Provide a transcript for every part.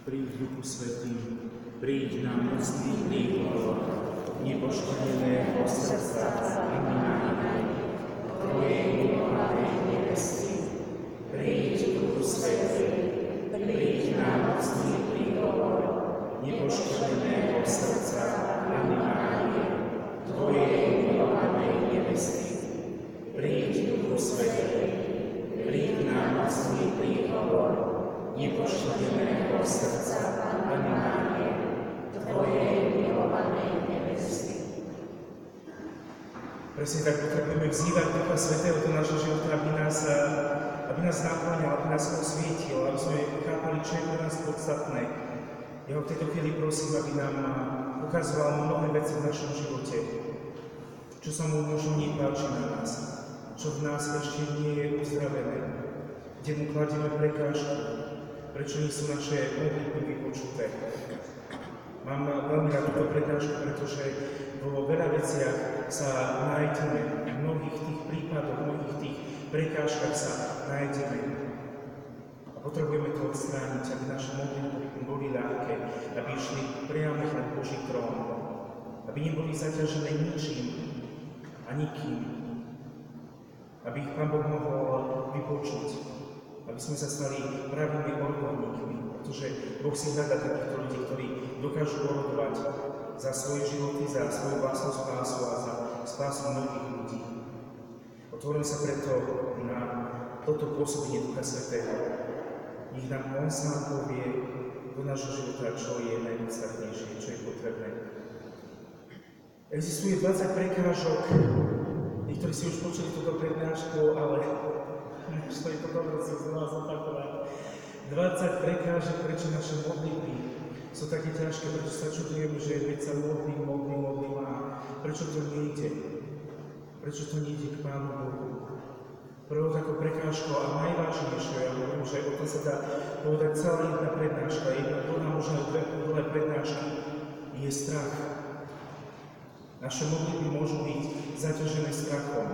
Príď, Duchu Svätý, príď na mocný príhovor nepoškodeného srdca Panny Márie, Tvojej milovanej nevesty. Príď, Duchu Svätý, príď na mocný príhovor nepoškodeného srdca Panny Márie, Tvojej milovanej nevesty. Príď, Duchu Svätý, príď na mocný príhovor nepoškodeného srdca Panny Márie, Tvojej milovanej nevesty. Presne tak potrebujeme vzývať Ducha Svätého do nášho života, aby nás naplňal, aby nás osvietil, aby sme chápali, čo je pre nás podstatné. Ja ho v tejto chvíli prosím, aby nám ukazoval mnohé veci v našom živote, čo sa mu možno nepáči na nás, čo v nás ešte nie je uzdravené, kde mu kladieme prekážku, prečo nie sú naše modlitby vypočuté. Mám veľmi rád túto prekážku, pretože vo veľa veciach sa nájdeme, v mnohých tých prípadoch, v mnohých tých prekážkach sa nájdeme. A potrebujeme to odstrániť, aby naše modlitby boli ľahké, aby išli priamo na Boží trón, aby neboli zaťažené ničím a nikým, aby ich Pán Boh mohol vypočuť, aby sme sa stali pravými odborníkmi, pretože Boh si hľadá takýchto ľudí, ktorí dokážu orodovať za svoje životy, za svoju vlastnú spásu a za spásu mnohých ľudí. Otvorím sa preto na toto pôsobenie Ducha Svätého. Nech nám On sám povie do nášho života, čo je najpodstatnejšie, čo je potrebné. Existuje 20 prekážok, niektorí si už počuli túto prednášku, ale stojí to dobre si znova zopakovať. 20 prekážok, prečo naše modlitby sú také ťažké, prečo sa čudujeme, že veď sa modlím a prečo to nejde? Prečo to nejde k Pánu Bohu? Prvou takou prekážkou a najvážnejšou, ja hovorím, že o tom sa dá povedať celá jedna prednáška, jedna druhá, možno dve prednášky, je strach. Naše modlitby môžu byť zaťažené strachom.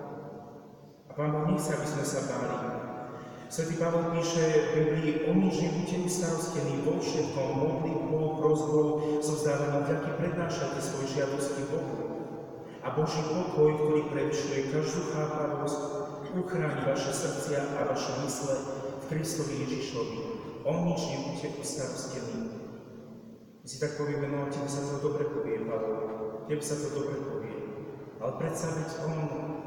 A Pán Boh nechce, aby sme sa báli. Svätý Pavol píše v Biblii: o nič nebuďte ustarostení, vo všetkom modlitbou, prosbou, so vzdávaním vďaky prednášajte svoje žiadosti Bohu. A Boží pokoj, ktorý prevyšuje každú chápavosť, uchráni vaše srdcia a vaše mysle v Kristovi Ježišovi. O nič nebuďte ustarostení. My si tak povieme, no tebe sa to dobre povie, Pavol, tebe sa to dobre povie. Ale predsa veď on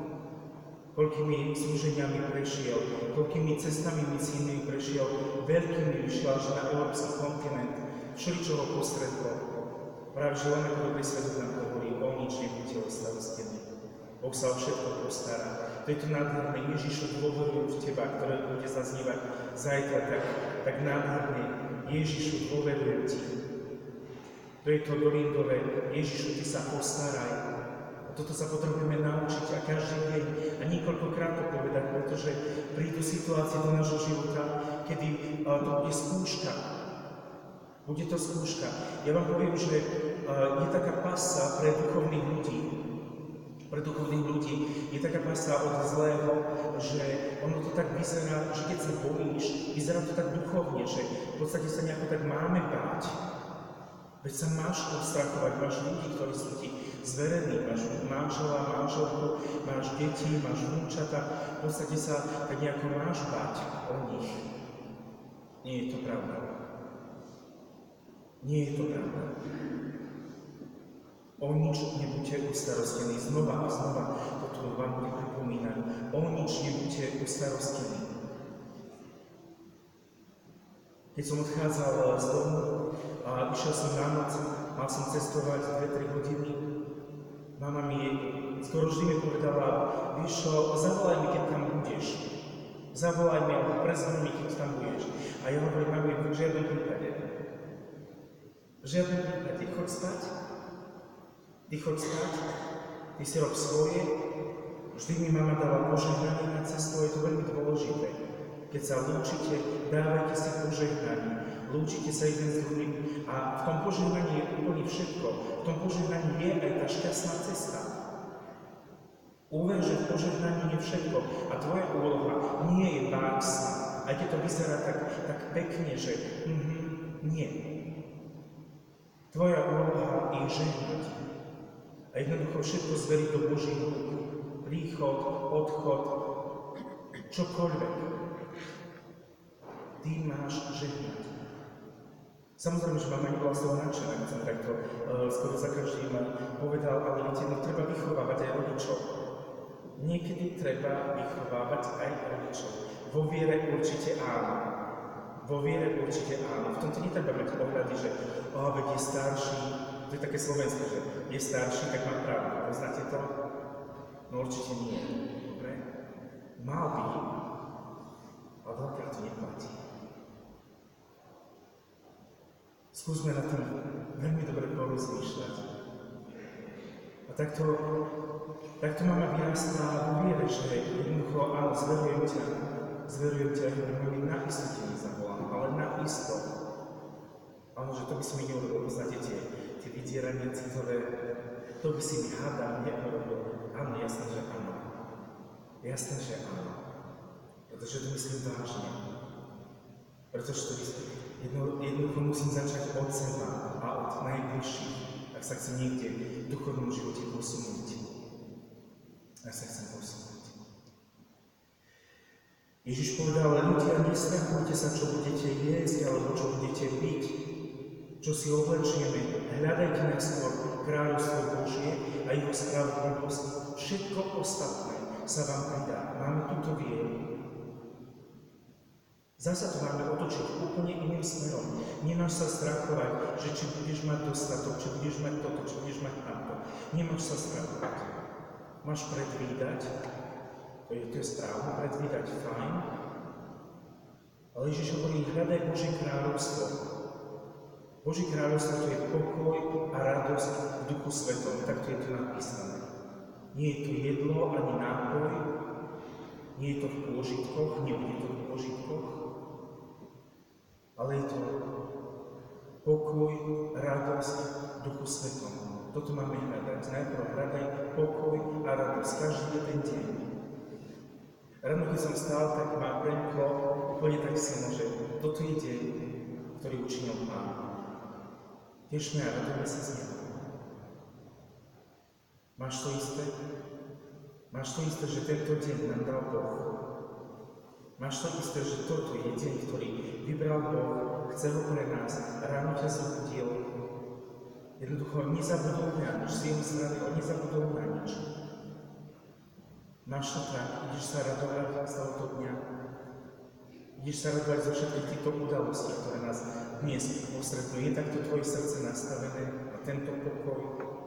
koľkými slúženiami prešiel, koľkými cestami misijnými prešiel, veľkými vyšiel až na európsky kontinent, všeličo ho postretlo. Práve že len ako dobrý svedok nám hovorí, o nič nebuďte ostarostení. Boh sa o všetko postará. To je to nádherné, Ježišu, dôverujem v Teba, ktoré bude zaznievať zajtra tak nádherne. Ježišu, dôverujem Ti. To je to dolindové, Ježišu, Ty sa postaraj. A toto sa potrebujeme naučiť a každý deň a niekoľkokrát to povedať, pretože prídu situácie do nášho života, kedy to bude skúška. Bude to skúška. Ja vám poviem, že je taká pasa pre duchovných ľudí. Pre duchovných ľudí je taká pasa od zlého, že ono to tak vyzerá, že keď sa bojíš, vyzerá to tak duchovne, že v podstate sa nejako tak máme báť. Veď sa máš odstrachovať, máš ľudí, ktorí sú ti zverení, máš manžela, manželku, máš deti, máš vnúčata, v podstate sa tak nejako máš báť o nich. Nie je to pravda. Nie je to pravda. O nič nebuďte ustarostení. Znova a znova toto vám bude pripomínať. O nič nebuďte ustarostení. Keď som odchádzal z domu a išiel som na noc, mal som cestovať 2-3 hodiny, mama mi skoro vždy mi povedala: vieš čo, zavolaj mi, keď tam budeš. Zavolaj mi, alebo prezvoni mi, keď tam budeš. A ja hovorím, mami, v žiadnom prípade. V žiadnom prípade. Choď spať. Ty choď spať. Ty si rob svoje. Vždy mi mama dala požehnanie na cestu, je to veľmi dôležité. Keď sa lúčite, dávajte si požehnanie. Lúčite sa jeden s druhým a v tom požehnaní je úplne všetko. V tom požehnaní je aj tá šťastná cesta. Uver, že v požehnaní je všetko a tvoja úloha nie je báť sa. Aj keď to vyzerá tak pekne, že Nie. Tvoja úloha je žehnať. A jednoducho všetko zveriť do Božích rúk. Príchod, odchod, čokoľvek. Ty máš žehnať. Samozrejme, že mama nebola z toho nadšená, keď som takto skoro za každým povedal, ale viete, no treba vychovávať aj rodičov. Niekedy treba vychovávať aj rodičov. Vo viere určite áno. Vo viere určite áno. V tomto netreba mať ohľady, že veď je starší, to je také slovenské, že je starší, tak má pravdu. Poznáte to? No určite nie. Dobre? Mal by, ale veľakrát to neplatí. Skúsme na tým veľmi dobre porozmýšľať. A takto mama vyrastla vo viere, že jednoducho, áno, zverujem ťa, veľmi naisto ti nezavolám, ale naisto. Áno, že to by som mi neurobil, poznáte tie vydierania citové, to by si mi hádam neurobil. Áno, jasné, že áno. Jasné, že áno. Pretože to myslím vážne. Pretože to jednoducho musím začať od seba a od najbližších, ak sa chcem niekde v duchovnom živote posunúť. Ježiš povedal, ľudia, nestrachujte sa, čo budete jesť, alebo čo budete piť, čo si oblečieme. Hľadajte najskôr kráľovstvo Božie a jeho spravodlivosť. Všetko ostatné sa vám pridá. Máme túto vieru. Zasa to máme otočiť úplne iným smerom. Nemáš sa strachovať, že či budeš mať dostatok, či budeš mať toto, či budeš mať tamto. Nemáš sa strachovať. Máš predvídať, to je správne, predvídať fajn, ale Ježiš hovorí, hľadaj Božie kráľovstvo. Božie kráľovstvo to je pokoj a radosť v Duchu Svetom, takto je to napísané. Nie je to jedlo ani nápoj, nie je to v pôžitkoch, nebude to v pôžitkoch, ale je to pokoj, radosť v Duchu Svetom. Toto máme hľadať. Najprv hľadaj pokoj a radosť každý jeden deň. Ráno, keď som stál, tak ma preniklo úplne tak silno, že toto je deň, ktorý učinil Pán. Tešme a radujme sa z neho. Máš to isté? Máš to isté, že tento deň nám dal Boh. Máš to isté, že toto je deň, ktorý vybral Boh, chce ho pre nás, ráno ťa zobudil. Jednoducho nezabudol na nič, z jeho strany on nezabudol na nič. Máš to tak, ideš sa radovať z tohoto dňa. Ideš sa radovať zo všetkých týchto udalostí, ktoré nás dnes postretnú. Je takto tvoje srdce nastavené a tento pokoj?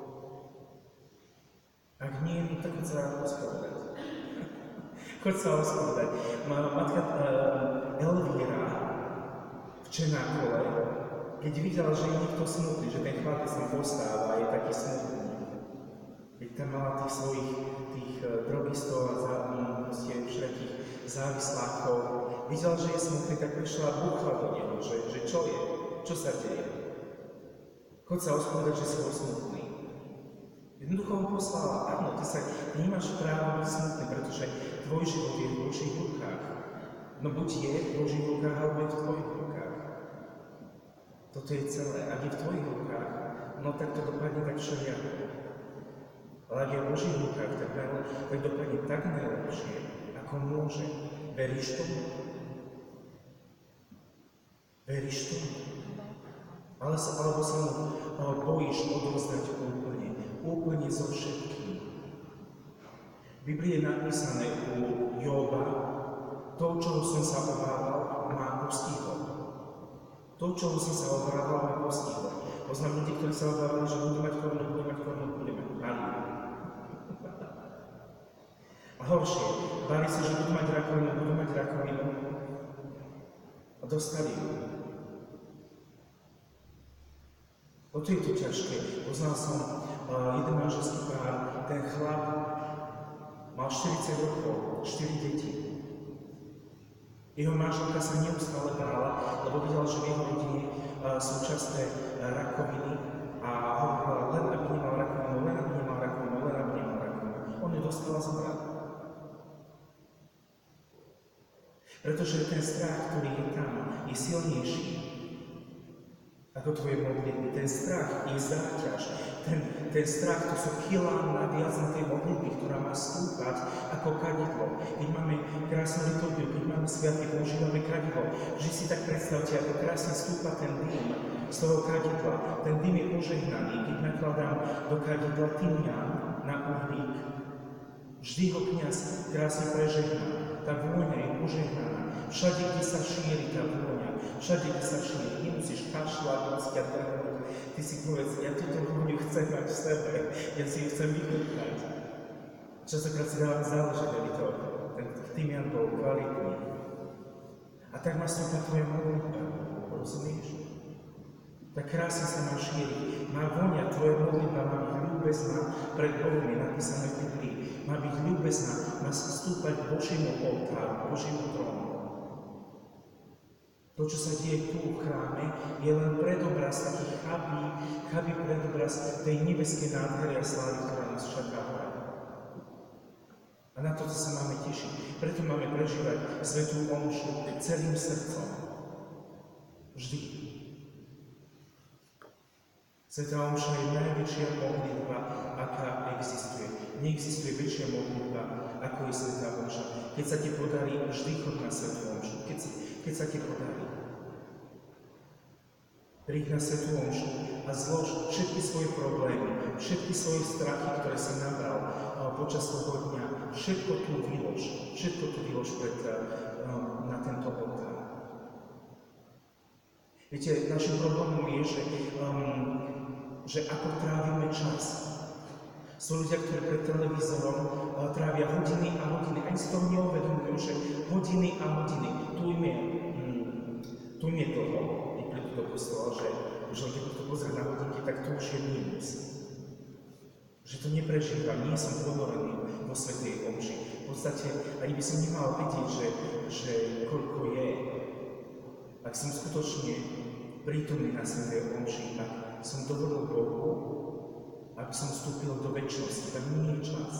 Ak nie, no tak choď sa ospravedlať. Choď sa ospravedlať. Matka Elvíra v Čenákole, keď videla, že je niekto smutný, že ten chlapec tam postáva a je taký smutný, keď tam mala tých svojich drogistov a všetkých závislákov, videla, že je smutný, tak prišla a búchla do neho, že čo je, čo sa deje. Choď sa ospravedlať, že si bol smutný. Jednoducho ho poslala, áno, ty nemáš právo byť smutný, pretože tvoj život je v Božích rukách. No buď je v Božích rukách, alebo je v tvojich rukách. Toto je celé. Ak je v tvojich rukách, no tak to dopadne tak všelijako. Ale ak je v Božích rukách, tak dopadne tak najlepšie, ako môže. Veríš tomu? Veríš tomu? Alebo sa mu bojíš odovzdať úplne so všetkým. V Biblii je napísané u Jóba, to, čoho som sa obával, má postihlo. To, čoho som sa obával, má postihlo. Poznám ľudí, ktorí sa obávali, že budú mať korunu, budú mať mali. A horšie, báli sa, že budú mať rakovinu a dostali ju. Toto je to ťažké. Poznal som jeden manželský pár, ten chlap mal 40 rokov, 4 deti. Jeho manželka sa neustále bála, lebo videla, že v jeho rodine sú časté rakoviny a hovorila, len aby nemal rakovinu. On ju dostala zomrať. Pretože ten strach, ktorý je tam, je silnejší Ako tvoje modlitby. Ten strach je záťaž. Ten strach, to sú kilá naviac na tej modlitby, ktorá má stúpať ako kadidlo. Keď máme krásnu liturgiu, keď máme sviatky, používame kadidlo. Vždy si tak predstavte, ako krásne stúpa ten dým z toho kadidla. Ten dým je požehnaný. Keď nakladám do kadidla tymián na uhlík, vždy ho kňaz krásne prežehná. Tá vôňa je požehnaná. Všade, kde sa šíri tá vôňa, všade, kde sa šíri, nemusíš kašľať, nemusíš ťa trhnúť. Ty si povedz, ja túto vôňu chcem mať v sebe, ja si ju chcem vychutnať. Častokrát si dávam záležať, aby ten tymián bol kvalitný. A tak má stúpa tvoja modlitba, rozumieš? Tak krásne sa má šíriť. Má vonia, tvoja modlitba má byť ľúbezná pred Bohom, je napísané v Biblii. Má byť ľúbezná, má stúpať k Božiemu oltáru, k Božiemu trónu. To, čo sa deje tu v chráme, je len predobraz, taký chabý predobraz tej nebeskej nádhery a slávy, ktorá nás čaká hore. A na toto sa máme tešiť. Preto máme prežívať svätú omšu celým srdcom. Vždy. Svätá omša je najväčšia modlitba, aká existuje. Neexistuje väčšia modlitba, ako je svätá omša. Keď sa ti podarí, vždy chod na svätú omšu. Keď sa ti podarí. Príď na svätú omšu a zlož všetky svoje problémy, všetky svoje strachy, ktoré si nabral počas toho dňa. Všetko tu vylož na tento oltár. Viete, našim problémom je, že ako trávime čas. Sú ľudia, ktorí pred televízorom trávia hodiny a hodiny. Ani si to neuvedomujú, že hodiny a hodiny. Tu im je toho, keď prídu do kostola, že už len keď to pozrie na hodinky, tak to už je mínus. Že to neprežívam, nie som ponorený vo svätej omši. V podstate ani by som nemal vidieť, že koľko je. Ak som skutočne prítomný na svätej omši, ak som dovolil Bohu, aby som vstúpil do večnosti, tak nie je čas.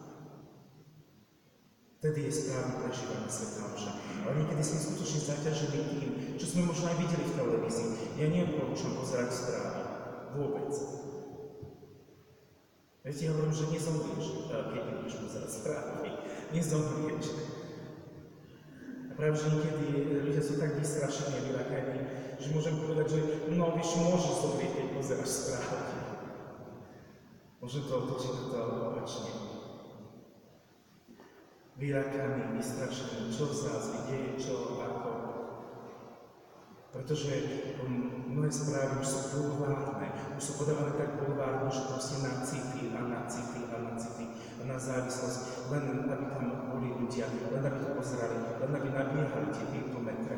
Vtedy je správne prežívaná svätá omša. Ale niekedy sme skutočne zaťažení tým, čo sme možno aj videli v televízii. Ja neodporúčam pozerať správy. Vôbec. Viete, ja hovorím, že nezomrieš, keď budeš pozerať správy. Nezomrieš. A práve, že niekedy ľudia sú tak vystrašení, vyľakaní, že môžem povedať, že no, vieš, môžeš zomrieť, keď pozeráš správy. Môžem to otočiť na to opačne. Vyľakaní, vystrašení, čo z nás vidie, čo, ako. Pretože mnohé správy už sú bulvárne, už sú podávané tak bulvárne, že proste na city a na závislosť, len aby tam boli ľudia, len aby to pozerali, len aby nabiehali tie kilometre.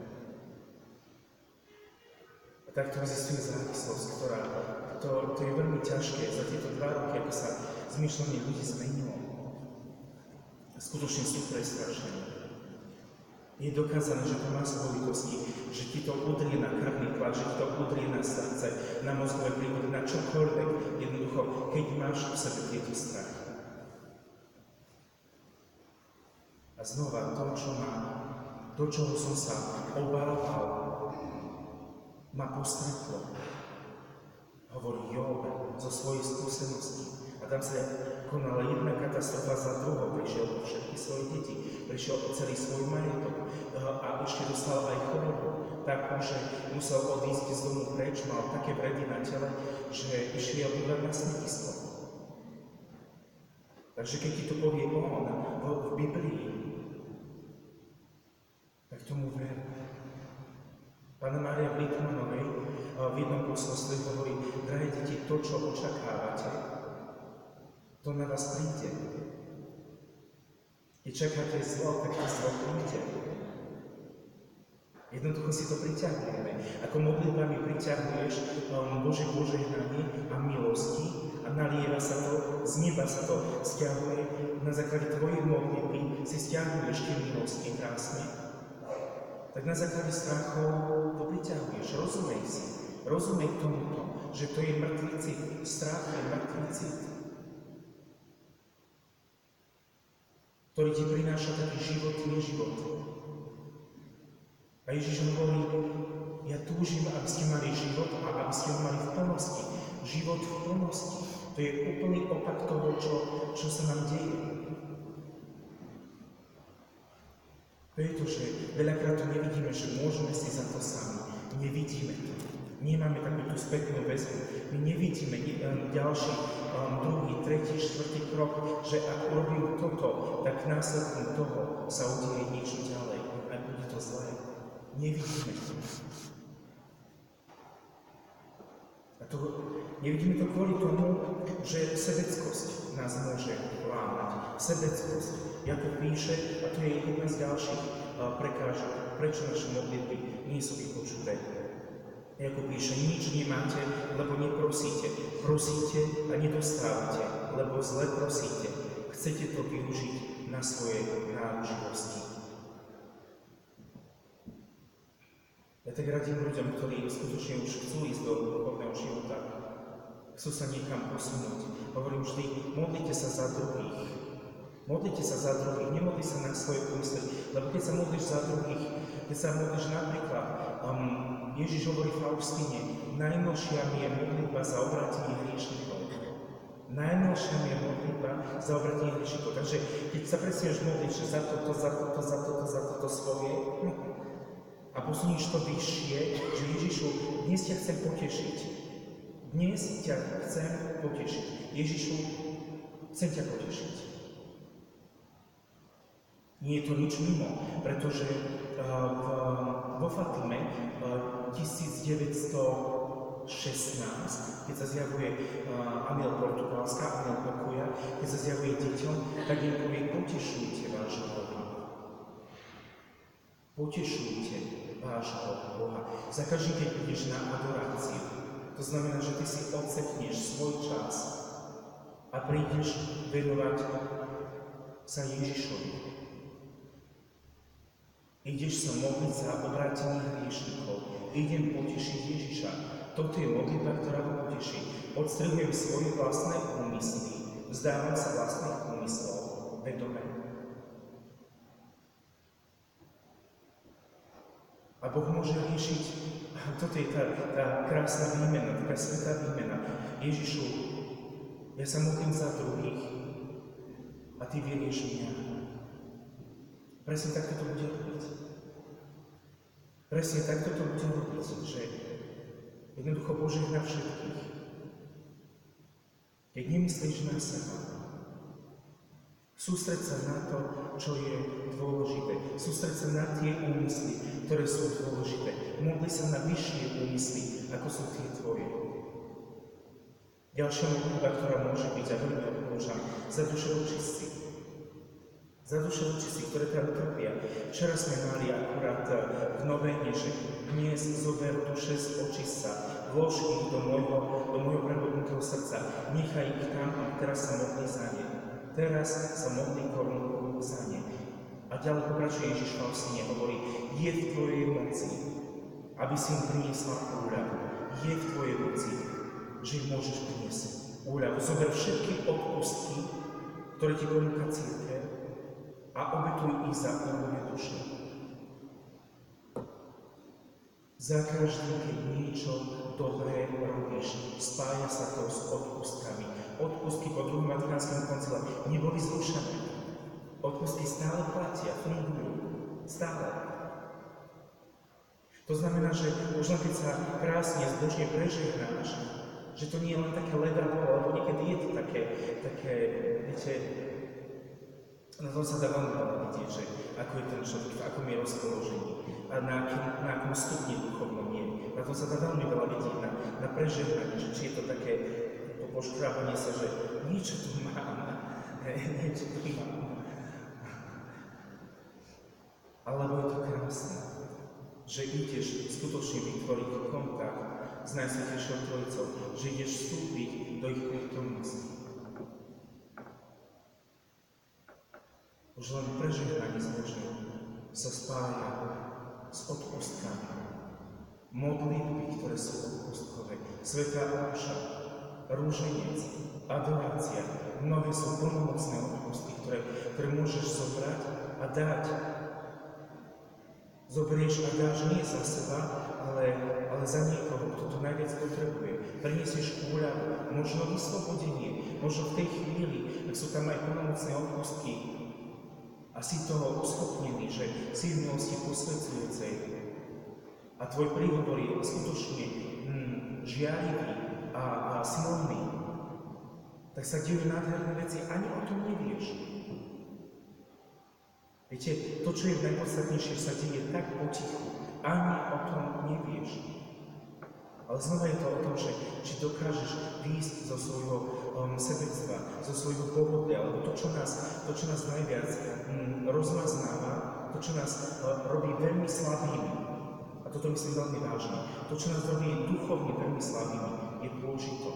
A takto existuje závislosť, to je veľmi ťažké za tieto 2 roky, ako sa zmýšľanie ľudí zmenilo. Skutočne sú prestrašení. Je dokázané, že to má svojitosti, že ti to udrie na krvný tlak, že ti to udrie na srdce, na mozgové prívody, na čokoľvek, jednoducho, keď máš v sebe tieto strachy. A znova, to, čoho som sa obával, ma postretlo. Hovorí Job zo svojej skúsenosti. A tam sa konala jedna katastrofa za druhou. Prišiel o všetky svoje deti, prišiel o celý svoj majetok a ešte dostal aj chorobu. Takú, že musel odísť z domu preč, mal také vredy na tele, že išiel bývať na smetisko. Takže keď ti to povie on v Biblii, tak tomu ver. Panna Mária Blitmanovej v jednom posolstve hovorí, drahé deti, to, čo očakávate, to na vás príde. Keď čakáte zlo, tak to zlo príde. Jednoducho si to priťahujeme. Ako modlitbami priťahuješ Božie požehnanie a milosti a nalieva sa to, z neba sa to stiahuje. Na základe tvojej modlitby si stiahuješ tie milosti krásne. Tak na základe strachov to priťahuješ. Rozumej si. Rozumej tomuto, že to je mŕtvý cit. Strach je mŕtvý cit, ktorý ti prináša taký život, neživot. A Ježiš hovorí, Ja túžim, aby ste mali život a aby ste ho mali v plnosti. Život v plnosti. To je úplný opak toho, čo sa nám deje. Pretože veľakrát to nevidíme, že môžeme si za to sami. Nevidíme to. Nemáme takú tú spätnú väzbu. My nevidíme ďalší, druhý, tretí, štvrtý krok, že ak urobím toto, tak následkom toho sa udeje niečo ďalej. A bude to zlé. Nevidíme to. A to nevidíme to kvôli tomu, že sebeckosť nás môže lámať. Sebeckosť. Jakub píše, a to je jedna z ďalších prekážok, prečo naše modlitby nie sú vypočuté. Jakub píše, nič nemáte, lebo neprosíte. Prosíte a nedostávate, lebo zle prosíte. Chcete to využiť na svoje náuživosti. Ja tak radím ľuďom, ktorí skutočne už chcú ísť do duchovného života, chcú sa niekam posunúť. Hovorím vždy, modlite sa za druhých. Modlite sa za druhých, nemodli sa na svoje úmysly, lebo keď sa modlíš za druhých, keď sa modlíš napríklad, Ježiš hovorí v Faustine, najmilšia mi je modlitba za obrátenie hriešnikov. Najmilšia mi je modlitba za obrátenie hriešnikov. Takže keď sa presneš modliť, že za toto svoje, a posunieš to vyššie, že Ježišu, dnes ťa chcem potešiť. Dnes ťa chcem potešiť. Ježišu, chcem ťa potešiť. Nie je to nič mimo, pretože vo Fatime 1916, keď sa zjavuje aniel Portugalska, aniel pokoja, keď sa zjavuje deťom, tak im povie, potešujte vášho Boha. Potešujte vášho Boha. Za každým, keď ideš na adoráciu, to znamená, že ty si odsekneš svoj čas a prídeš venovať sa Ježišovi. Ideš sa modliť za obrátenie hriešnikov. Idem potešiť Ježiša. Toto je modlitba, ktorá ho poteší. Odstrihujem svoje vlastné úmysly. Vzdávam sa vlastných úmyslov. Vedome. A Boh môže riešiť, toto je tá krásna výmena, taká svätá výmena. Ježišu, ja sa modlím za druhých a ty vyrieš mňa. Presne takto to bude robiť. Presne takto to bude robiť, že jednoducho požehná všetkých. Keď nemyslíš na seba, sústreď sa na to, čo je dôležité. Sústreď sa na tie úmysly, ktoré sú dôležité. Modli sa na vyššie úmysly, ako sú tie tvoje. Ďalšia modlitba, ktorá môže byť, a veľmi odporúčam, za duševočistci. Za duševočistci, ktoré tam trpia. Včera sme mali akurát v Novéne, že dnes zober duše z očistca, vlož ich do môjho prebudnutého srdca, nechaj ich tam a teraz sa modli za ne. Teraz sa modlí korunku za ne. A ďalej pokračuje Ježiš v Faustine, hovorí, je v tvojej moci, aby si im priniesla úľavu. Je v tvojej moci, že im môžeš priniesť úľavu. Zober všetky odpustky, ktoré ti ponúka cirkev, a obetuj ich za úľavy duše. Za každým, keď niečo dobré robíš, spája sa to s odpustkami. Odpustky po druhom Vatikánskom koncile neboli zrušené. Odpustky stále platia, fungujú. Stále. To znamená, že už len keď sa krásne, zbožne prežehnáš, že to nie je len také ledavo, alebo niekedy je to také, viete, na tom sa dá veľmi veľa vidieť, že ako je ten človek, v akom je rozpoložení a na akom stupni duchovnom je. Na tom sa dá veľmi veľa vidieť, na prežehnanie, že či je to také poškrábanie sa, že niečo tu mám, niečo tu mám. Alebo je to krásne, že ideš skutočne vytvoriť kontakt s Najsvätejšou Trojicou, že ideš vstúpiť do ich prítomnosti. Už len prežehnanie zbožné sa spája s odpustkami. Modlitby, ktoré sú odpustkové, svätá omša, rúženec, adorácia, mnohé sú plnomocné odpustky, ktoré môžeš zobrať a dať Zoberieš a dáš nie za seba, ale za niekoho, kto to najviac potrebuje. Priniesieš úľavu, možno vyslobodenie, možno v tej chvíli, ak sú tam aj plnomocné odpustky a si toho uschopnený, že si v milosti posvedzujúcej a tvoj príhovor je skutočne žiarivý a silný, tak sa dejú nádherné veci, ani o tom nevieš. Viete, to, čo je najpodstatnejšie, sa deje tak potichu, ani o tom nevieš. Ale znova je to o tom, že či dokážeš výjsť zo svojho sebectva, zo svojho pohodlia, alebo to, čo nás najviac rozmaznáva, to, čo nás robí veľmi slabými, a toto myslím veľmi vážne, to, čo nás robí duchovne veľmi slabými, je pôžitok.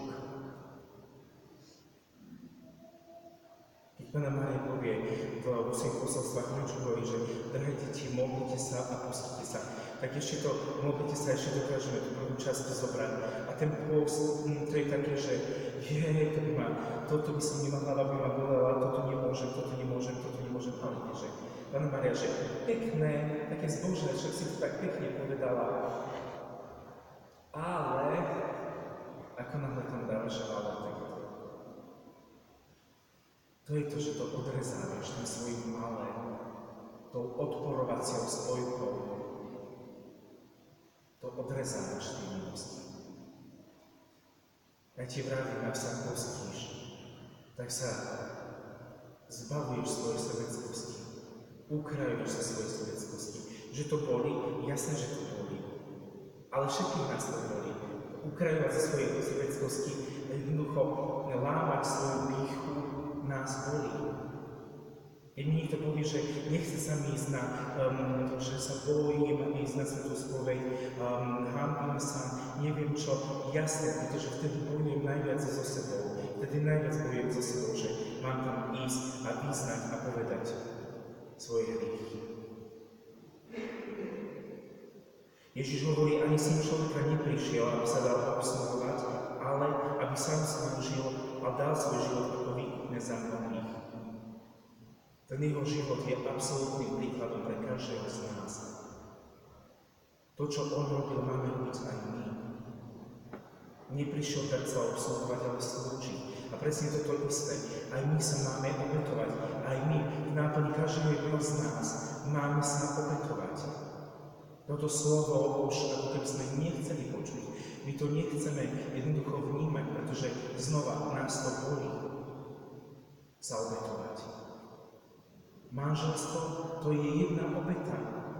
Keď Panna Mária povie vo svojich posolstvách, hovorí, že drahé deti, modlite sa a pustite sa, tak ešte to, modlite sa, ešte dokážeme tú prvú časť zobrať. A ten pôst, to je také, že toto by som nemá, hlava by ma bolela, toto nemôžem, ale nie, že Panna Mária, že pekné, také zbožné, však si to tak pekne povedala, ale ako náhle tam dáš ale, tak to je to, že to odrezávaš tým svojim malým, tou odporovaciou spojkou. To odrezávaš tým milostí. Ja ti vravím, ak sa postíš, tak sa zbavuješ svojej sebeckosti, ukrajuješ sa svojej sebeckosti. Že to boli, jasné, že to boli, ale všetkých nás to boli. Ukrajovať sa svojej sebeckosti, jednoducho lámať svoju pýchu, nás bolí. Keď mi niekto povie, že nechce sa mi ísť že sa bojím ísť na svetú spoveď, hanbím sa, neviem čo, jasné, pretože vtedy bojujem najviac so sebou. Vtedy najviac bojujem so sebou, že mám tam ísť a vyznať a povedať svoje hriechy. Ježiš hovorí, ani Syn človeka neprišiel, aby sa dal obsluhovať, ale aby sám slúžil a dal svoj život ako výkupné za mnohých. Ten jeho život je absolútnym príkladom pre každého z nás. To, čo on robil, máme robiť aj my. Neprišiel tak sa obsluhovať, ale slúžiť. A presne toto isté. Aj my sa máme obetovať. Aj my v náplni každého jedného z nás máme sa obetovať. Toto slovo už ako keby sme nechceli počuť. My to nechceme jednoducho vnímať, pretože znova nás to bolí sa obetovať. Manželstvo to je jedna obeta.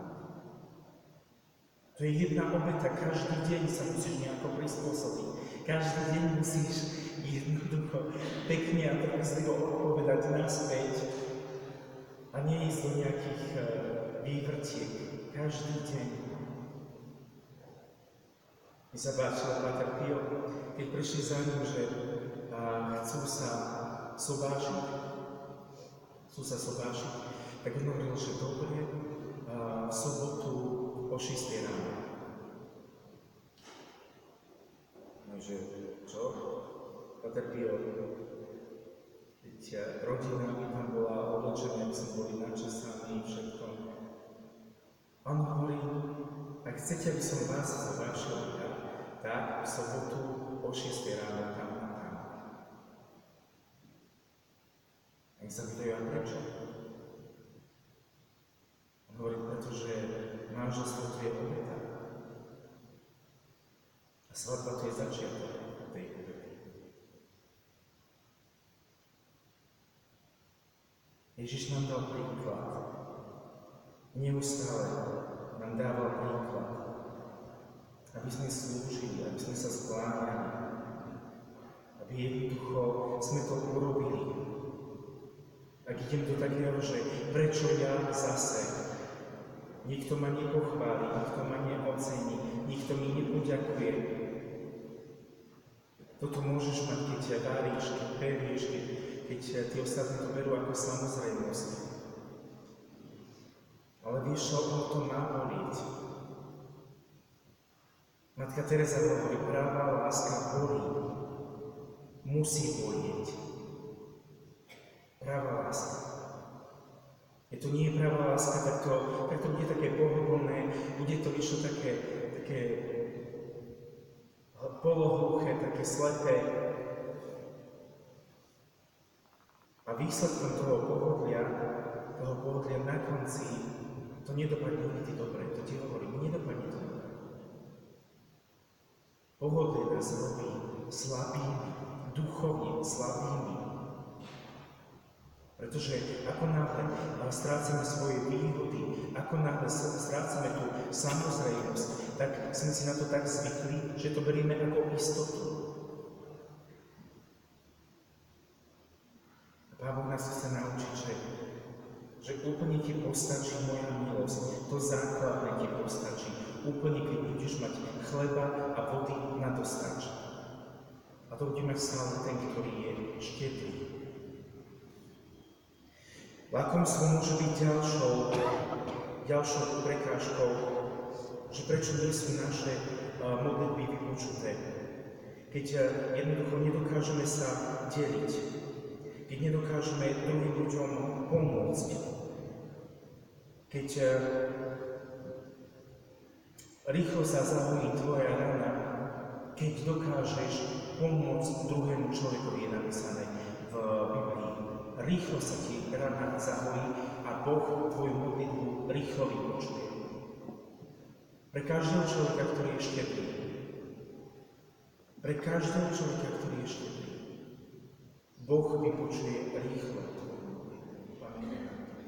To je jedna obeta. Každý deň sa musíš nejako prispôsobiť. Každý deň musíš jednoducho pekne a trpezlivo odpovedať naspäť a neísť do nejakých vývrtiek. Každý deň. Mi sa páčilo Páter Pio, keď prišli za ním, že chcú sa sobášiť, tak on hovoril, že dobre, v sobotu o 6 ráno. Takže čo? Páter Pio, keď rodina by tam bola oblečená, aby sme boli načesaní, všetko. On hovorí, ak chcete, aby som vás sobášil, tak v sobotu o 6 ráno tam a tam. Nech sa pýtajú, a prečo? On hovorí, pretože manželstvo to je obeta. A svadba to je začiatok tej obety. Ježiš nám dal príklad. Neustále nám dával príklad. Aby sme slúžili, aby sme sa skláňali, aby jednoducho sme to urobili. Ak idem do takého, že prečo ja zase? Nikto ma nepochváli, nikto ma neocení, nikto mi nepoďakuje. Toto môžeš mať, keď ťa varíš, keď pevieš, keď tí ostatní to berú ako samozrejmosť. Ale vieš, čo o to má bolieť? Matka Teresa hovorí, práva láska bolí. Musí bolieť. Práva láska. Keď to nie je práva láska, tak to bude také pohodlné, polohluché, také slepé. A výsledkom toho pohodlia na konci, to nedopadne nikdy dobre, to ti hovorím, nedopadne to dobre. Pohodlie nás robí slabými, duchovne slabými. Pretože ako náhle strácame svoje výhody, ako náhle strácame tú samozrejmosť, tak sme si na to tak zvykli, že to berieme ako istotu. Pán Boh nás chce naučiť, že úplne ti postačí moja milosť, to základné ti postačí. Úplne, keď budeš mať chleba a vody na dostač. A to bude mať stále ten, ktorý je štedrý. Lakomstvo môže byť ďalšou prekážkou, že prečo nie sú naše modlitby vypočuté. Keď jednoducho nedokážeme sa deliť, keď nedokážeme druhým ľuďom pomôcť, keď rýchlo sa zahojí tvoja rana, keď dokážeš pomôcť druhému človekovi, je napísané v Biblii. Rýchlo sa ti rana zahojí a Boh tvoju modlitbu rýchlo vypočuje. Pre každého človeka, ktorý je štedrý. Pre každého človeka, ktorý je štedrý. Boh vypočuje rýchlo tvoju modlitbu. Pamätaj.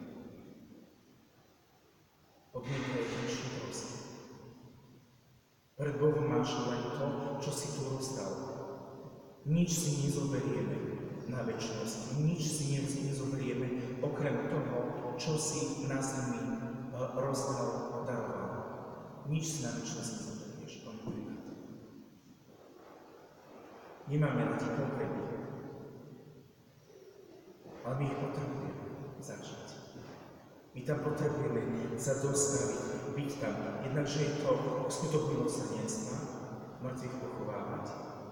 Odmietaj ten štedrosť. Pred Bohom máš len to, čo si tu rozdal. Nič si nezoberieme na večnosť. Nič si nezoberieme okrem toho, čo si na zemi rozdal, daroval. Nič si na večnosť nezoberieš. Nemáme radi pohreby, ale my ich potrebujeme začať. My tam potrebujeme sa dostaviť, byť tam. Jednakže je to skutok milosrdenstva, mŕtvych pochovávať.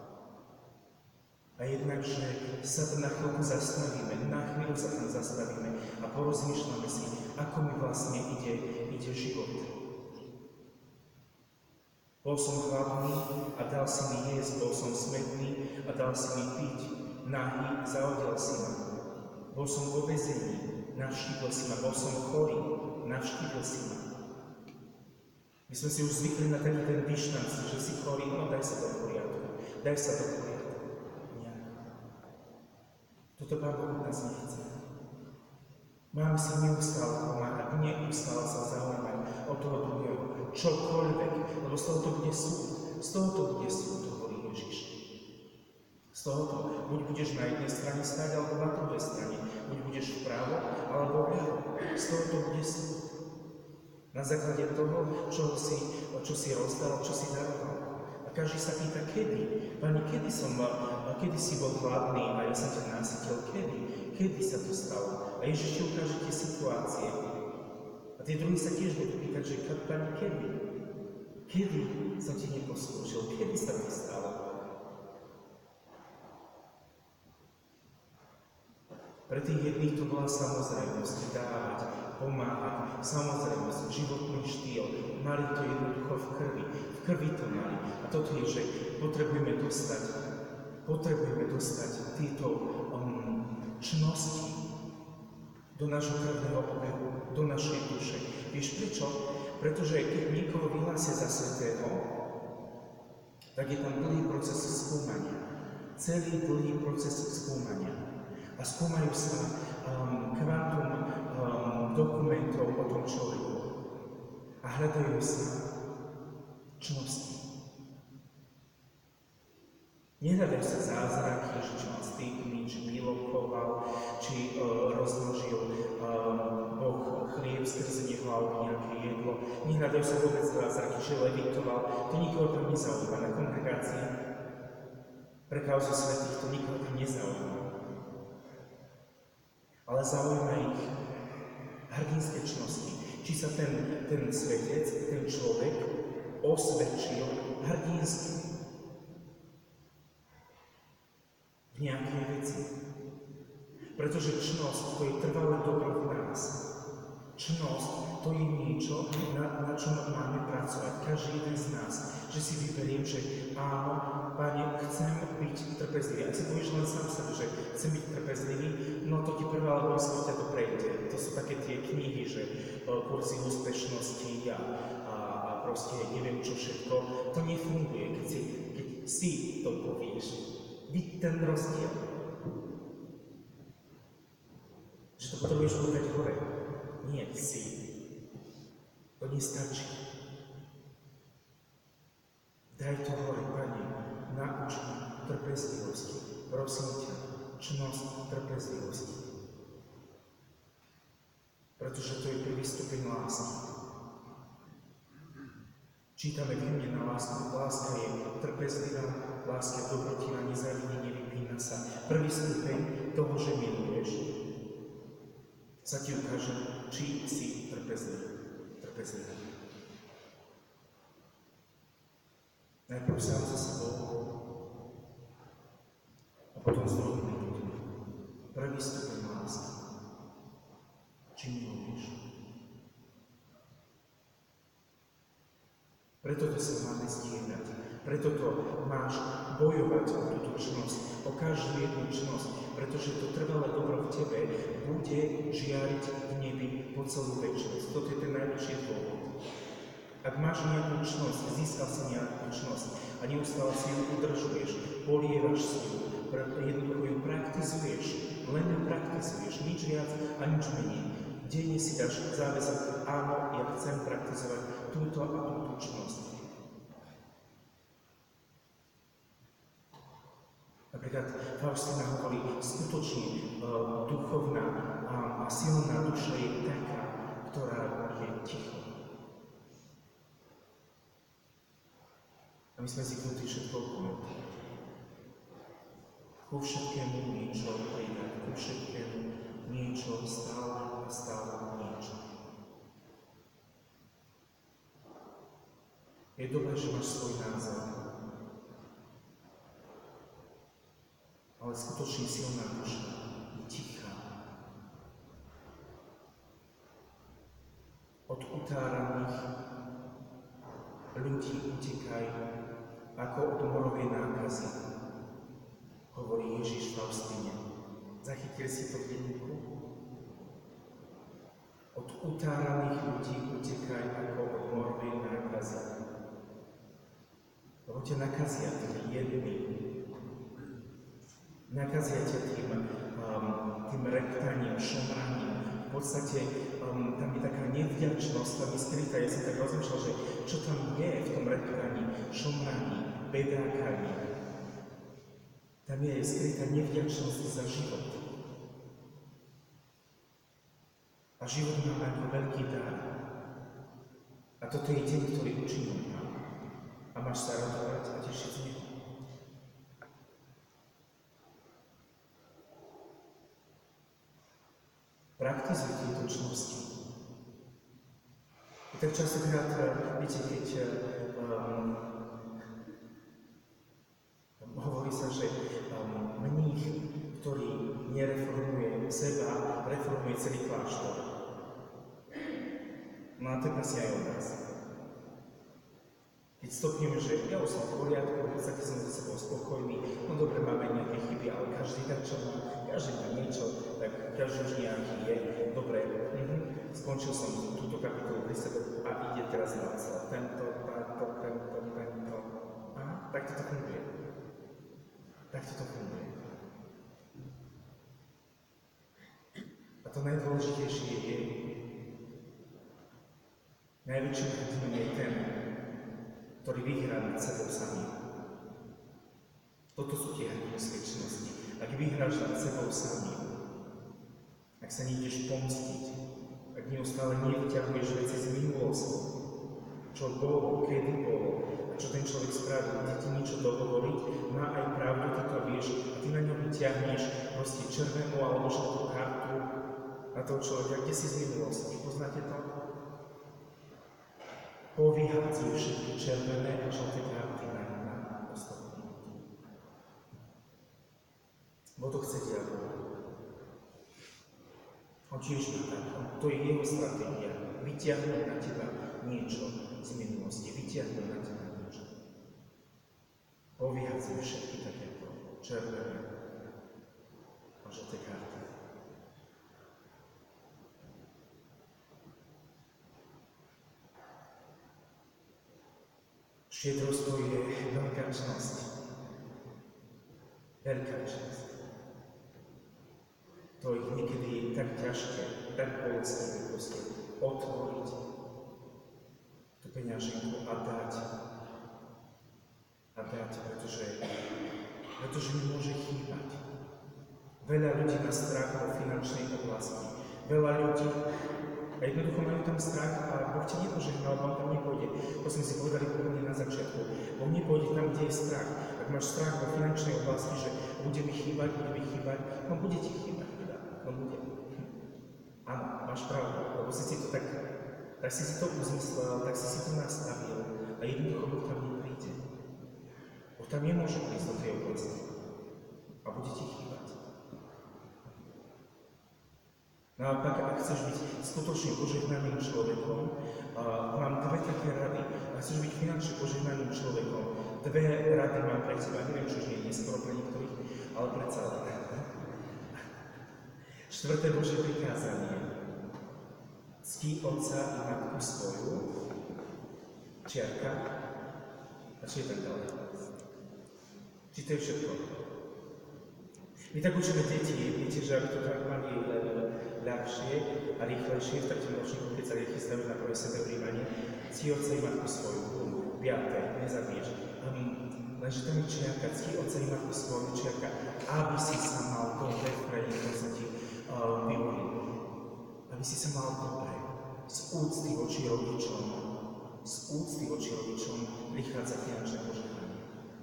A jednakže sa tam na chvíľku zastavíme, na chvíľu sa tam zastavíme a porozmýšľame si, ako mi vlastne ide život. Bol som hladný a dal si mi jesť, bol som smedný a dal si mi piť, nahý zaodel si ma. Bol som vo väzení, navštívil si ma, bol som chorý, navštívil si ma. My sme si už zvykli na ten dištanc, že si chorý, no daj sa do poriadku, daj sa do poriadku. Toto Pán Boh od nás nechce. Máme si neustále pomáhať, neustále sa zaujímať o toho druhého, čokoľvek, lebo z toho to bude súd, hovorí Ježiš. Z tohoto, buď budeš na jednej strane stáť, alebo na druhej strane, buď budeš vpravo, alebo vľavo. Z tohoto bude súd. Na základe toho, čo si rozdal, čo si daroval. A každý sa pýta, kedy? Pani, kedy si bol hladný a ja sa ťa nasytil? Kedy sa to stalo? A Ježiš ti ukáže tie situácie. A tie druhí sa tiež budú pýtať, že Pani, kedy? Kedy som ti neposlúžil? Kedy sa to stalo? Pre tých jedných to bola samozrejmosť dávať, pomáhať, samozrejmosť, životný štýl. Mali to jednoducho v krvi to mali. A toto je, že potrebujeme dostať tieto čnosti do nášho krvného obehu, do našej duše. Vieš prečo? Pretože keď niekoho vyhlásia za svätého, tak je tam dlhý proces skúmania. Celý dlhý proces skúmania. A skúmajú sa kvantum dokumentov o tom človeku. A hľadajú sa čnosti. Nehľadajú sa zázraky, že či mal stýkmi, či vylokoval, či rozložil Boh chlieb skrze neho alebo nejaké jedlo. Nehľadajú sa vôbec zázraky, že levitoval. To nikoho tam nezaujíma. Na kongregácii pre kauzu svätých to nikoho tam nezaujíma. Ale zaujíma ich hrdinské čnosti. Či sa ten svetec, ten človek osvedčil hrdinsky v nejakej veci. Pretože čnosť, to je trvalé dobro v nás. Čnosť to je niečo, na čom máme pracovať. Každý jeden z nás. Že si vyberiem, že áno, Pane, chcem byť trpezlivý. Ak si povieš len sám sebe, že chcem byť trpezlivý, no to ti prvá ľudskosť ťa to prejde. To sú také tie knihy, že kurzy úspešnosti a proste neviem čo všetko. To nefunguje, keď si to povieš. Vidť ten rozdiel. Že to potrebuješ povedať hore. Nie, si. To nestačí. Daj to hore, Pane, nauč ma trpezlivosti. Prosím ťa, čnosť trpezlivosti. Pretože to je prvý stupeň lásky. Čítame v hymne na lásku. Láska je trpezlivá, láska dobrotivá, nezávidí, nevypína sa. Prvý stupeň toho, že miluješ, sa ti ukáže, či si trpezlivý. Najprv sám za sebou a potom s druhými ľuďmi. Prvý stupeň lásky. Či miluješ? Preto to sa máme zdieľať. Preto to máš bojovať o túto čnosť, o každú jednu čnosť, pretože to trvalé dobro v tebe bude žiariť v nebi po celú večnosť. Toto je ten najväčší dôvod. Ak máš nejakú čnosť, získal si nejakú čnosť a neustále si ju udržuješ, polievaš si ju, jednoducho ju praktizuješ, len ju praktizuješ, nič viac a nič menej. Denne si dáš záväzok, áno, ja chcem praktizovať túto a túto čnosť. Napríklad Faustina hovorí, skutočne duchovná a silná duša je taká, ktorá je ticho. A my sme zvyknutí všetko komentovať. Ku všetkému niečo pridať, ku všetkému niečo stále a stále niečo. Je dobré, že máš svoj názor, ale skutočne silná duša je tichá. Od utáraných ľudí utekaj ako od morovej nákazy, hovorí Ježiš Faustine. Zachytil si to v denníku? Od utáraných ľudí utekaj ako od morovej nákazy. Lebo ťa nakazia tým jedným. Nakazia ťa tým reptaním, šomraním. V podstate tam je taká nevďačnosť, tam je skrytá. Ja som tak rozmýšľal, že čo tam je v tom reptaní, šomraní, bedákaní. Tam je skrytá nevďačnosť za život. A život máme ako veľký dar. A toto je deň, ktorý učinil Pán. A máš sa radovať a tešiť z neho. Praktizuj tieto čnosti. I tak častokrát, viete, keď hovorí sa, že mních, ktorý nereformuje seba, reformuje celý kláštor. No a to je presne aj od nás. Keď stopneme, že ja už som v poriadku, v podstate som za sebou spokojný, no dobre, máme nejaké chyby, ale každý tak čo má, každý má niečo, tak každý už nejaký je. Dobre, skončil som túto kapitolu pri sebe a ide teraz na celé. Tento. A takto to funguje. Takto to funguje. A to najdôležitejšie je, najväčším hrdinom je ten, ktorý vyhrá nad sebou samým. Toto sú tie hrdinské činnosti. Ak vyhráš nad sebou samým, ak sa nejdeš pomstiť, ak neustále nevyťahuješ veci z minulosti, čo bolo, kedy bolo, a čo ten človek spravil, kde ti niečo dohovoriť, má aj pravdu, ty to vieš, a ty na ňom vyťahneš proste červenú alebo žltú kartu na toho človeka, kde si z minulosti. Poznáte to? Povyhadzuj všetky červené a žlté karty na ostatní. Bo to chce diabol. On tiež má tak. to je jeho stratégia. Vytiahnuť na teba niečo z minulosti. Vytiahnuť na teba niečo. Povyhadzuje všetky takéto červené a žlté karty. Štiedrosť to je veľká čnosť. Veľká čnosť. To je niekedy tak ťažké, tak bolestné proste otvoriť tú peňaženku a dať, pretože mi môže chýbať. Veľa ľudí má strach o finančnej oblasti. Veľa ľudí a jednoducho majú tam strach a Boh ti nepožehná, alebo on tam nepôjde. To sme si povedali úplne na začiatku. Boh nepôjde tam, kde je strach. Ak máš strach vo finančnej oblasti, že bude mi chýbať, no bude ti chýbať. No bude. Áno, máš pravdu, lebo si to tak si to uzmyslel, tak si to nastavil a jednoducho Boh tam nepríde. Boh tam nemôže prísť do tej oblasti a bude ti chýbať. Naopak, ak chceš byť skutočne požehnaným človekom, mám dve také rady. Ak chceš byť finančne požehnaným človekom, dve rady mám pre teba. Neviem, čo nie je skoro pre niektorých, ale predsa len. Štvrté Božie prikázanie. Cti otca i matku svoju, čiarka, a či je tak ďalej. Či to je všetko. My tak učíme deti, viete, že aby to tak mali ľahšie a rýchlejšie v takom ročníku, keď sa chystajú na prvé sebepríjmanie, cti otca i matku svoju, piaté, nezabiješ. Lenže tam je čiarka, cti otca i matku svoju, čiarka, aby si sa mal dobre v krajine, ktorá sa ti vyvolil. Aby si sa mal dobre, z úcty voči rodičom, prichádza finančné požehnanie.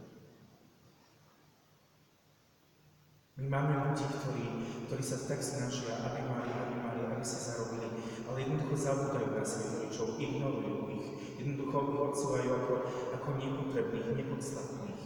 My máme ľudí, ktorí sa tak snažia, aby si zarobili, ale jednoducho zabúdajú na svojich rodičov, ignorujú ich, jednoducho ich odsúvajú ako nepotrebných, nepodstatných.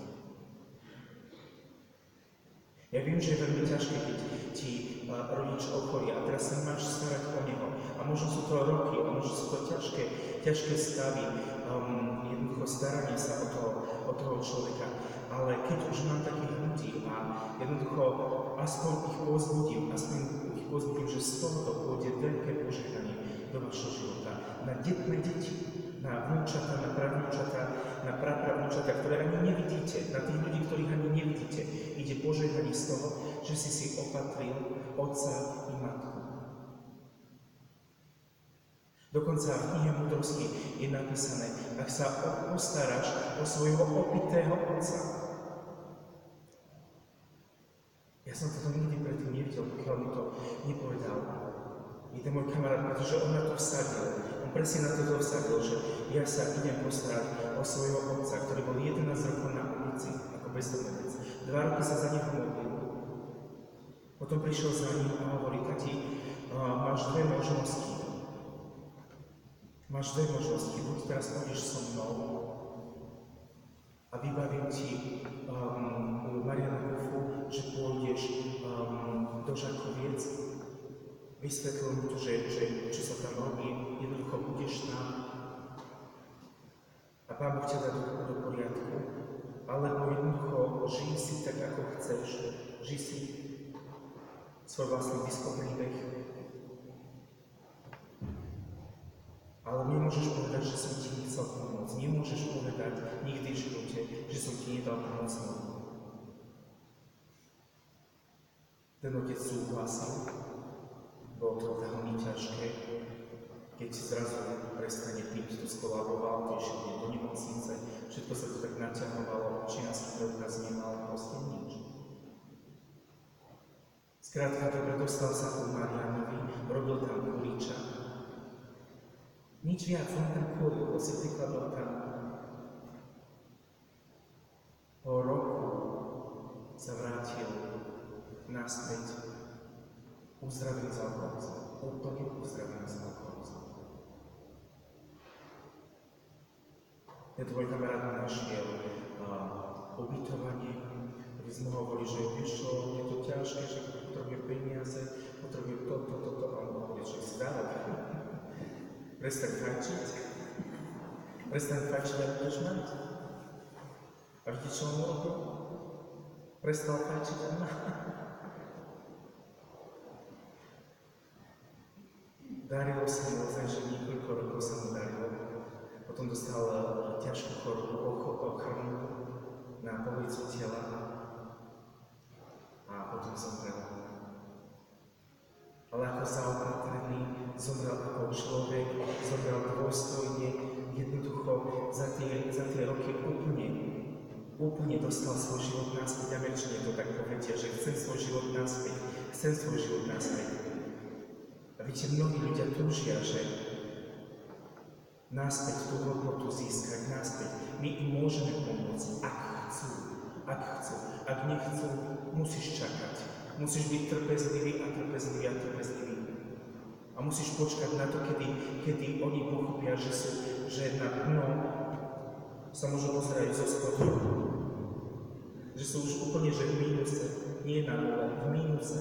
Ja viem, že je veľmi ťažké, keď ti rodič ochorí a teraz sa máš starať o neho. A možno sú to roky, a možno sú to ťažké stavy, jednoducho staranie sa o toho človeka. Ale keď už mám takých ľudí a jednoducho aspoň ich pozbudím, že z tohoto pôjde veľké požehnanie do vašho života. Na deti, na vnúčata, na pravnúčata, na prapravnúčata, ktoré ani nevidíte, na tých ľudí, ktorých ani nevidíte, ide požehnanie z toho, že si opatril otca i matku. Dokonca v knihe Múdrosti je napísané, ak sa postaráš o svojho opitého otca. Ja som toto nikdy predtým nevidel, pokiaľ mi to nepovedal jeden môj kamarát, pretože on na to vsadil. On presne na to vsadil, že ja sa idem postarať o svojho otca, ktorý bol 11 rokov na ulici, ako bezdomovec. 2 roky sa za neho modlil. Potom prišiel za ním a hovorí, tati, máš dve možnosti. Buď teraz pôjdeš so mnou a vybavím ti Mariana Kofu, že pôjdeš do Žakoviec. Vysvetlil mu to, že čo sa tam robí, jednoducho budeš tam a Pán Boh ťa dá do poriadku, alebo jednoducho žij si tak, ako chceš, žij si svoj vlastný príbeh. Ale nemôžeš povedať, že som ti nechcel pomôcť. Nemôžeš povedať nikdy v živote, že som ti nedal pomôcť. Ten otec súhlasil. Bolo to veľmi ťažké, keď zrazu prestane piť, to skolaboval, to išiel do nemocnice, všetko sa to tak naťahovalo, občiansky preukaz nemal, proste nič. Skrátka, dobre, dostal sa ku Marianovi, robil tam kuliča. Nič viac, len tam kúril, to si prikladol tam. Po roku sa vrátil naspäť uzdravený z alkoholizmu, úplne uzdravený z alkoholizmu. Ten tvoj kamarát mi našiel ubytovanie, keď sme hovorili, že vieš čo, je to ťažké, že potrebujem peniaze, potrebujem toto, a on hovorí, že si zároveň. Prestaň fajčiť. Prestaň fajčiť a budeš mať. A vidíte, čo on robil? Prestal fajčiť a má. Darilo sa mu ozaj, že niekoľko rokov sa mu darilo. Potom dostal ťažkú chorobu, ochranu na polovicu tela a potom zomrel. Ale ako zaopatrený, zomrel ako človek, zomrel dôstojne, jednoducho za tie roky úplne dostal svoj život naspäť. Američania to tak povedia, že chcem svoj život naspäť. A viete, mnohí ľudia túžia, že naspäť tú hodnotu získať, naspäť. My im môžeme pomôcť, ak chcú. Ak nechcú, musíš čakať. Musíš byť trpezlivý. A musíš počkať na to, kedy oni pochopia, že na dno sa môžu pozerať zo spodu. Že sú už úplne v mínuse, nie na nule, v mínuse.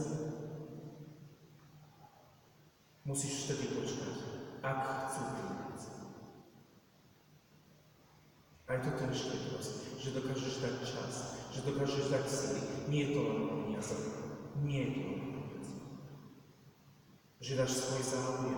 Musíš vtedy počkať, ak chcú pomôcť. Aj toto je štedrosť, že dokážeš dať čas, že dokážeš dať sily. Nie je to len peniaze. Že dáš svoj záujem.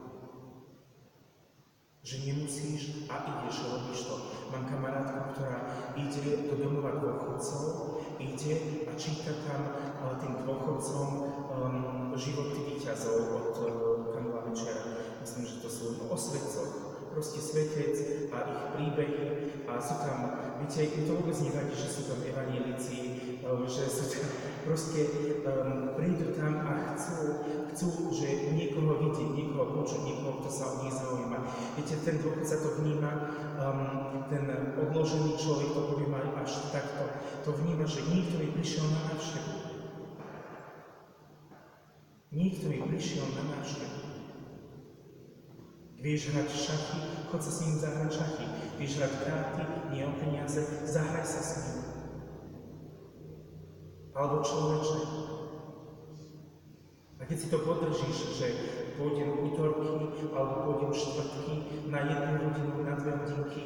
Že nemusíš a ideš, robíš to. Mám kamarátku, ktorá ide do domova dôchodcov, ide a číta tam tým dôchodcom životy víťazov od Kamila Večera. Myslím, že to sú o svetcoch. Proste svetec a ich príbehy a sú tam, viete, im to vôbec nevadí, že sú tam evanjelici, že sú tam, proste prídu tam a chcú, že niekoho vidieť, niekoho počuť, niekoho, kto sa o nich zaujíma. Viete, ten dôchodca to vníma, ten odložený človek to poviem aj až takto, to vníma, že niekto mi prišiel na návštevu. Vieš hrať šachy, chod sa s ním zahrať šachy. Vieš hrať karty, nie o peniaze, zahraj sa s ním. Alebo človeče. A keď si to podržíš, že pôjdem v útorky, alebo pôjdem v štvrtky na 1 hodinu, na 2 hodinky,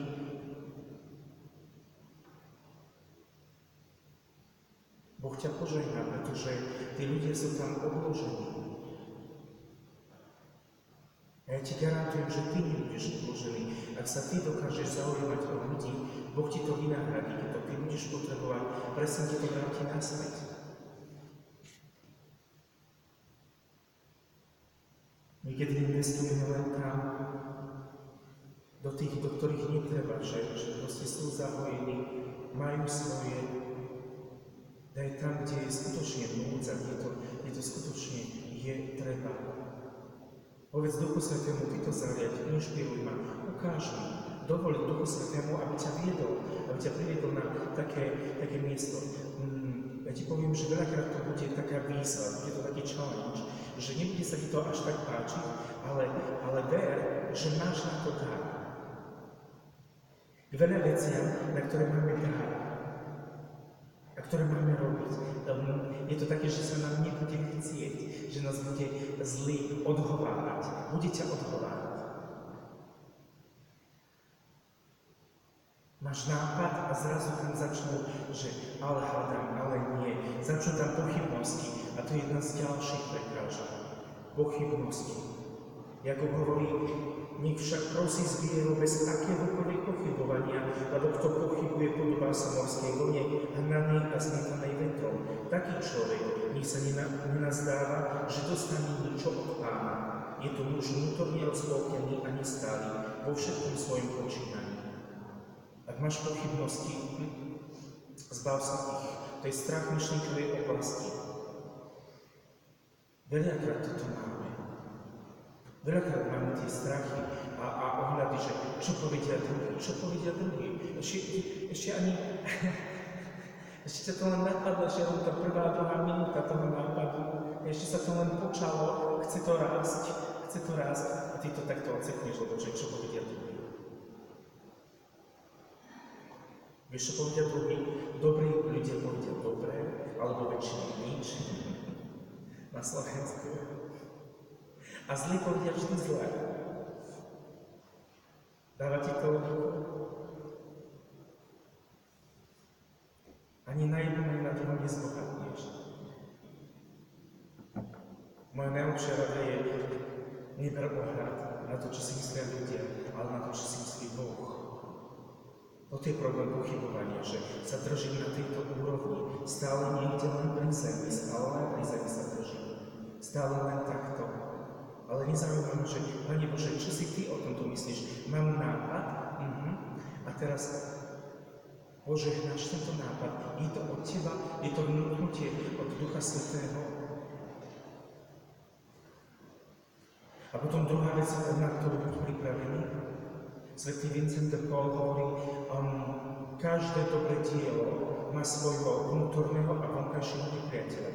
Boh ťa požehná, pretože tí ľudia sú tam obložení. A ja ti garantujem, že ty nebudeš obložený. Ak sa ty dokážeš zaujímať o ľudí, Boh ti to vynahradí. Keď to ty budeš potrebovať, presne ti to vráti naspäť. Niekedy investujeme len tam, do tých, do ktorých netreba, že proste sú zahojení, majú svoje. Daj tam, kde je skutočne núdza, kde to skutočne je treba. Povedz Duchu Svätému, ty to zariaď, inšpiruj ma, ukáž mi, dovol Duchu Svätému, aby ťa priviedol na také miesto. Ja ti poviem, že veľakrát to bude taká výzva, bude to taký challenge, že nebude sa ti to až tak páčiť, ale ver, že máš na to dar. K veľa veciam, na ktoré máme dar, a ktoré máme robiť. Je to také, že sa nám nebude chcieť, že nás bude zlý odhovárať. Bude ťa odhovárať. Máš nápad a zrazu tam začnú, že ale hľadám, ale nie. Začnú tam pochybnosti a to je jedna z ďalších prekážok. Pochybnosti. Jakub hovorí, nech však prosí s vierou bez akéhokoľvek pochybovania, lebo kto pochybuje, podobá sa morskej vlne, hnanej a zmietanej vetrom. Taký človek nech sa nenazdáva, že dostane niečo od Pána. Je to muž vnútorne rozpoltený a nestály vo všetkom svojom počínaní. Ak máš pochybnosti, zbav sa ich. To je strach myšlienkovej oblasti. Veľakrát toto máme. Veľakrát máme tie strachy a ohľady, že čo povedia druhý. Ešte ťa to len napadlo, že len tá prvá, druhá minúta toho nápadu, ešte sa to len počalo, chce to rásť a ty to takto odsekneš, lebo že čo povedia druhý. Vieš, čo povedia druhý? Dobrí ľudia povedia dobré, alebo väčšinou nič na Slovensku. A zlí povedia vždy zlé. Dáva ti to odruch? Ani na jednom, ani na druhom nezbohatneš. Moja najlepšia rada je neber ohľad na to, čo si myslia ľudia, ale na to, čo si myslí Boh. Toto je problém pochybovania, že sa držím na tejto úrovni, stále niekde len pri zemi, stále len pri zemi sa držím, stále len takto. Ale nezaujíma ma, že Pane Bože, čo si Ty o tomto myslíš? Mám nápad? A teraz požehnáš tento nápad. Je to od Teba, je to vnúknutie od Ducha Svätého. A potom druhá vec, na ktorú buď pripravený. Svätý Vincent de Paul hovorí, každé dobré dielo má svojho vnútorného a vonkajšieho nepriateľa.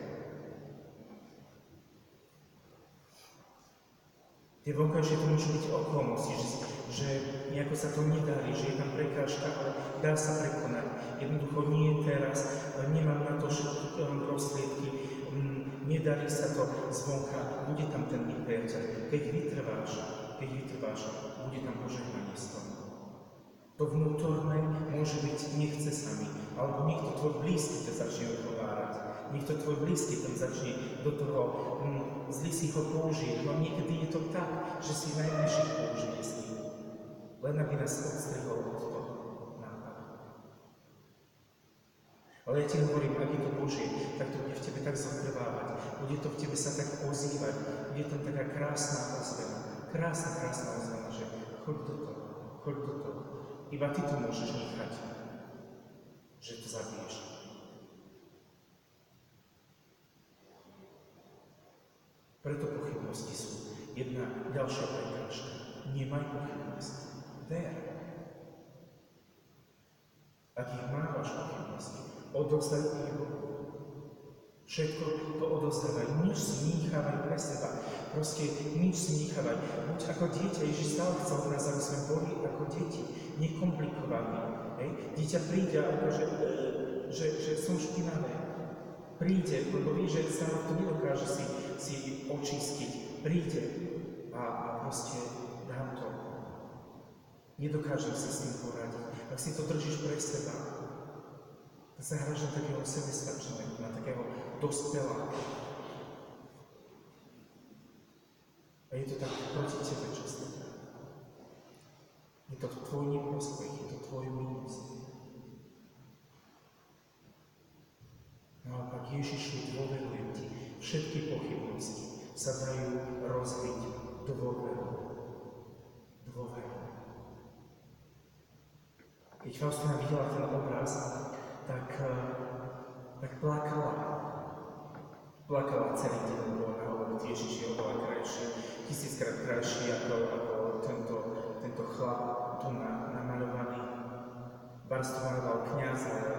Tie vonkajšie to môžu byť okolnosti, že nejako sa to nedarí, že je tam prekážka, ale dá sa prekonať. Jednoducho nie teraz, nemám na to všetky prostriedky, nedarí sa to zvonka, bude tam ten nepriateľ. Keď vytrváš, bude tam požehnanie z toho. To vnútorné môže byť nechce sami, alebo niekto tvoj blízky ťa začne odhovárať. Niekto tvoj blízky tam začne do toho, zlý si ho použije. No niekedy je to tak, že si najbližších použije s ním. Len aby nás odstrihol od toho nápadu. Ale ja ti hovorím, ak je to Božie, tak to bude v tebe tak zatrvávať. Bude to v tebe sa tak ozývať. Bude tam taká krásna ozvena. Krásna ozvena, že choď do toho. Iba ty to môžeš nechať, že to zabiješ. Preto pochybnosti sú jedna ďalšia prekážka. Nemaj pochybnosti. Ver. Ak ich mávaš pochybnosti, odovzdaj ich Bohu. Všetko to odovzdávaj. Nič si nechávaj pre seba. Proste nič si nechávaj. Buď ako dieťa. Ježiš stále chcel od nás, aby sme boli ako deti. Nekomplikovaní. Dieťa príde a ukáže, že som špinavé. Príde, lebo vie, že stále to nedokáže si očistiť. Príde a proste dám to. Nedokážem si s tým poradiť. Ak si to držíš pre seba, tak sa hráš na takého sebestačného, na takého dospeláka. A je to tak proti tebe častokrát. Je to tvoj neprospech, je to tvoj mínus. Naopak Ježišu, dôverujem ti, všetky pochybnosti sa dajú rozbiť dôverou. Keď Faustina videla ten obraz, tak plakala. Plakala celý deň, lebo ona hovorí, že Ježiš je oveľa krajší, 1000-krát krajší ako tento chlap tu namaľovaný. Barsto maloval kňaz, ale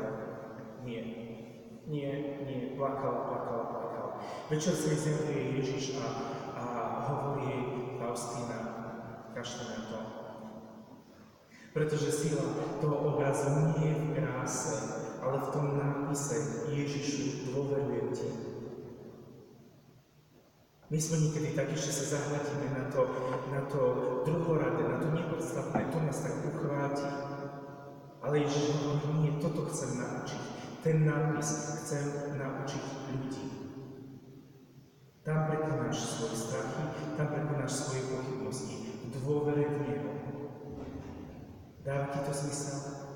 nie, plakala. Večer slizuje Ježiš a hovorí jej Faustina, kašle na to. Pretože sila toho obrazu nie je v kráse, ale v tom nápise Ježišu, dôverujem ti. My sme niekedy takí, že sa zahľadíme na to druhoradé, na to nepodstatné, to nás tak uchváti. Ale Ježiš hovorí, nie, toto chcem naučiť. Ten nápis chcem naučiť ľudí. Tam prekonáš svoje strachy, tam prekonáš svoje pochybnosti. V dôvere v Neho. Dáva ti to zmysel?